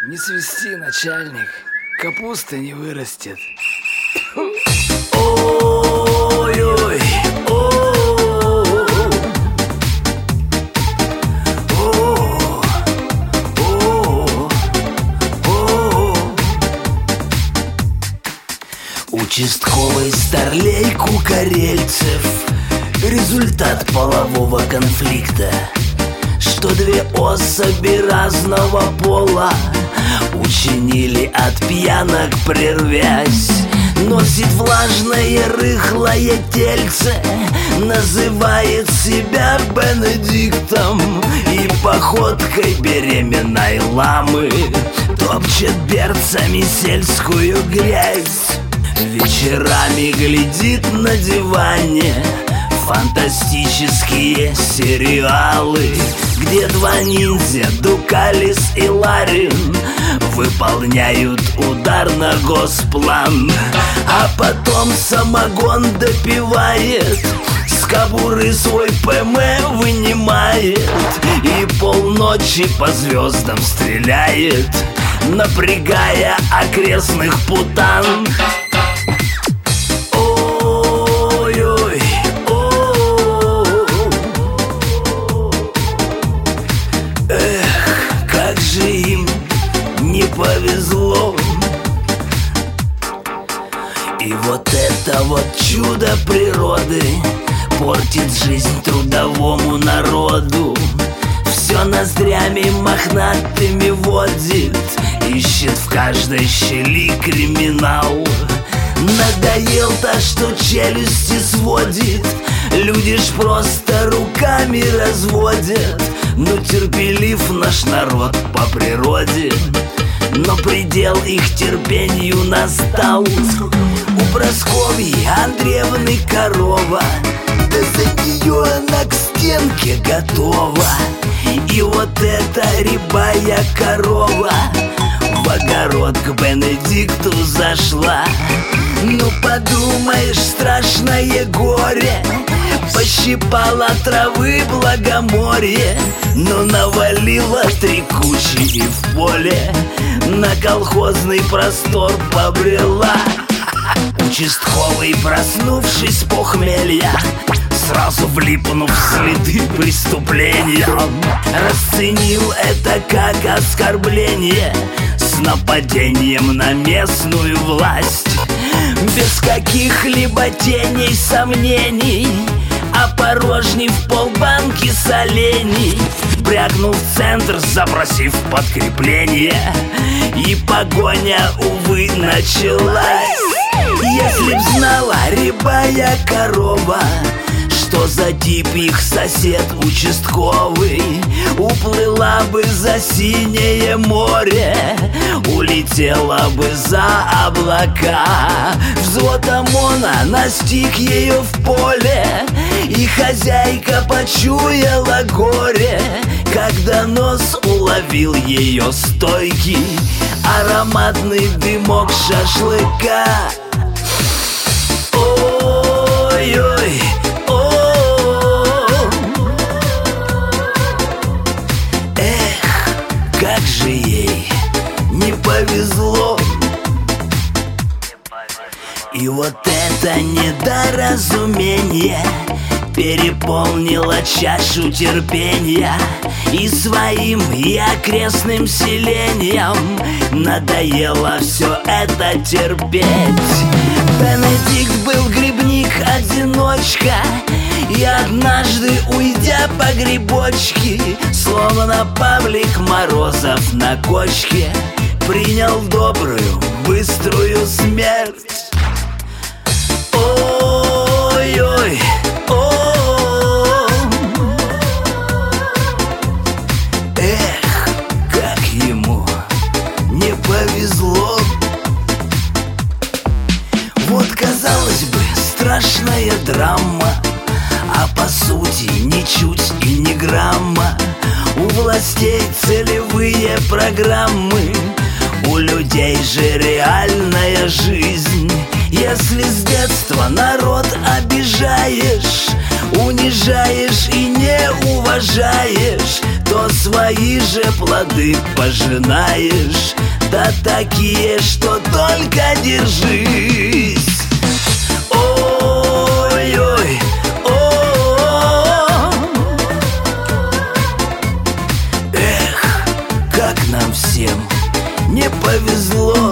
Не свисти, начальник, капуста не вырастет. Ой-ой, участковый старлей Кукарельцев. Результат полового конфликта, что две особи разного пола учинили от пьянок прервясь. Носит влажное рыхлое тельце, называет себя Бенедиктом и походкой беременной ламы топчет берцами сельскую грязь. Вечерами глядит на диване фантастические сериалы, где два ниндзя, Дукалис и Ларин, выполняют удар на госплан. А потом самогон допивает, с кобуры свой ПМ вынимает и полночи по звездам стреляет, напрягая окрестных путан. Повезло. И вот это вот чудо природы портит жизнь трудовому народу. Все ноздрями мохнатыми водит, ищет в каждой щели криминал. Надоел-то, что челюсти сводит, люди ж просто руками разводят. Но терпелив наш народ по природе, но предел их терпению настал. У Прасковьи Андреевны корова, да за нее она к стенке готова. И вот эта рябая корова в огород к Бенедикту зашла. Ну подумаешь, страшное горе, пощипала травы благоморье, но навалила три кучи и в поле на колхозный простор побрела. Участковый, проснувшись с похмелья, сразу влипнув в следы преступления, расценил это как оскорбление с нападением на местную власть. Без каких-либо теней сомнений, опорожнив полбанки солений, брякнул в центр, запросив подкрепление, и погоня, увы, началась. Если б знала рябая корова, что за тип их сосед участковый, уплыла бы за синее море, улетела бы за облака. Взвод ОМОНа настиг ее в поле, и хозяйка почуяла горе, когда нос уловил ее стойкий ароматный дымок шашлыка. Ой-ой, как же ей не повезло. И вот это недоразумение переполнило чашу терпения, и своим, и окрестным селениям надоело все это терпеть. Бенедикт был грибник-одиночка, и однажды, уйдя по грибочке, словно Павлик Морозов на кочке, принял добрую, быструю смерть. Ой-ой, как ему не повезло. Вот, казалось бы, страшная драма, а по сути ничуть и не грамма. У властей целевые программы, у людей же реальная жизнь. Если с детства народ обижаешь, унижаешь и не уважаешь, то то свои же плоды пожинаешь. Да такие, что только держись. Ой-ой, о, эх, как нам всем не повезло.